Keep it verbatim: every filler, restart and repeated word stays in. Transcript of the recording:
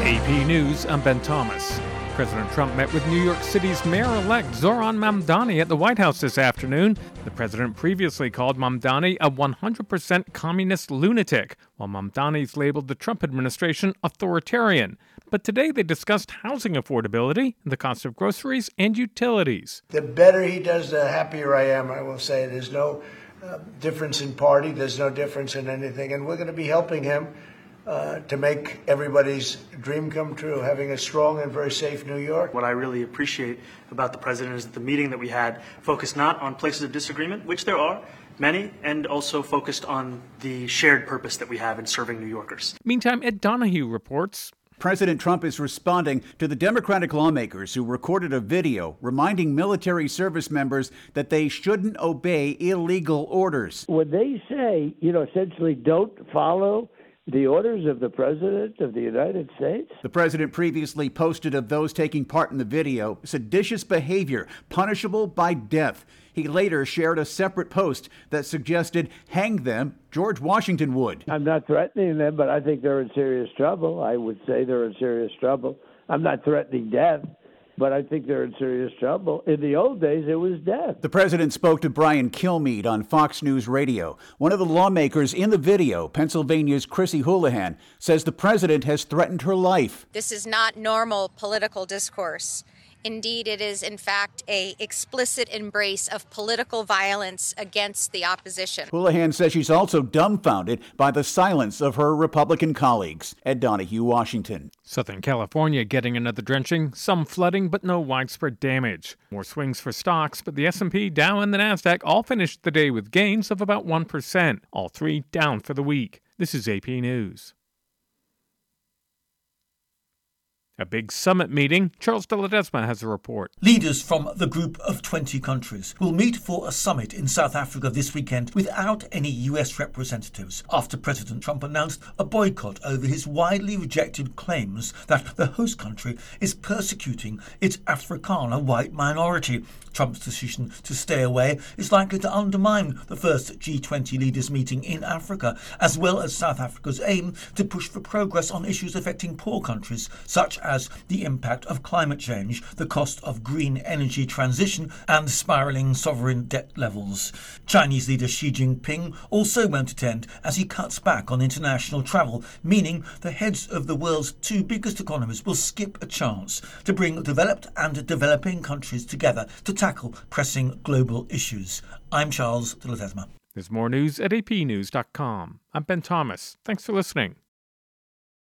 A P News, I'm Ben Thomas. President Trump met with New York City's mayor-elect Zohran Mamdani at the White House this afternoon. The president previously called Mamdani a one hundred percent communist lunatic, while Mamdani's labeled the Trump administration authoritarian. But today they discussed housing affordability, the cost of groceries, and utilities. The better he does, the happier I am, I will say. There's no uh, difference in party. There's no difference in anything. And we're going to be helping him Uh, to make everybody's dream come true, having a strong and very safe New York. What I really appreciate about the president is that the meeting that we had focused not on places of disagreement, which there are many, and also focused on the shared purpose that we have in serving New Yorkers. Meantime, Ed Donahue reports. President Trump is responding to the Democratic lawmakers who recorded a video reminding military service members that they shouldn't obey illegal orders. When they say, you know, essentially don't follow the orders of the President of the United States? The president previously posted of those taking part in the video seditious behavior punishable by death. He later shared a separate post that suggested hang them, George Washington would. I'm not threatening them, but I think they're in serious trouble. I would say they're in serious trouble. I'm not threatening death, but I think they're in serious trouble. In the old days, it was death. The president spoke to Brian Kilmeade on Fox News Radio. One of the lawmakers in the video, Pennsylvania's Chrissy Houlihan, says the president has threatened her life. This is not normal political discourse. Indeed, it is, in fact, a explicit embrace of political violence against the opposition. Houlihan says she's also dumbfounded by the silence of her Republican colleagues. Ed Donahue, Washington. Southern California getting another drenching, some flooding, but no widespread damage. More swings for stocks, but the S and P, Dow, and the Nasdaq all finished the day with gains of about one percent. All three down for the week. This is A P News. A big summit meeting. Charles de Ledesma has a report. Leaders from the group of twenty countries will meet for a summit in South Africa this weekend without any U S representatives after President Trump announced a boycott over his widely rejected claims that the host country is persecuting its Afrikaner white minority. Trump's decision to stay away is likely to undermine the first G twenty leaders meeting in Africa, as well as South Africa's aim to push for progress on issues affecting poor countries, such as the impact of climate change, the cost of green energy transition, and spiralling sovereign debt levels. Chinese leader Xi Jinping also won't attend as he cuts back on international travel, meaning the heads of the world's two biggest economies will skip a chance to bring developed and developing countries together to tackle pressing global issues. I'm Charles de Ledesma. There's more news at A P news dot com. I'm Ben Thomas. Thanks for listening.